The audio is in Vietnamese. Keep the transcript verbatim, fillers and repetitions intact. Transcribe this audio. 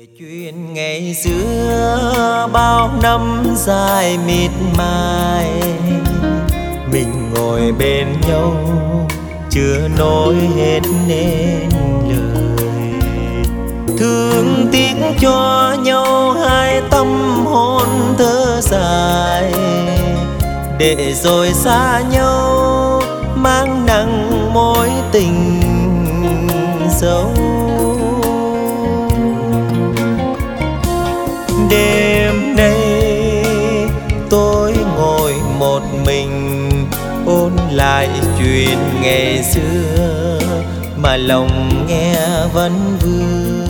Chuyện ngày xưa bao năm dài miệt mài, mình ngồi bên nhau chưa nói hết nên lời. Thương tiếc cho nhau hai tâm hồn thơ dài, để rồi xa nhau mang nặng mối tình sâu. Đêm nay tôi ngồi một mình ôn lại chuyện ngày xưa, mà lòng nghe vẫn vương.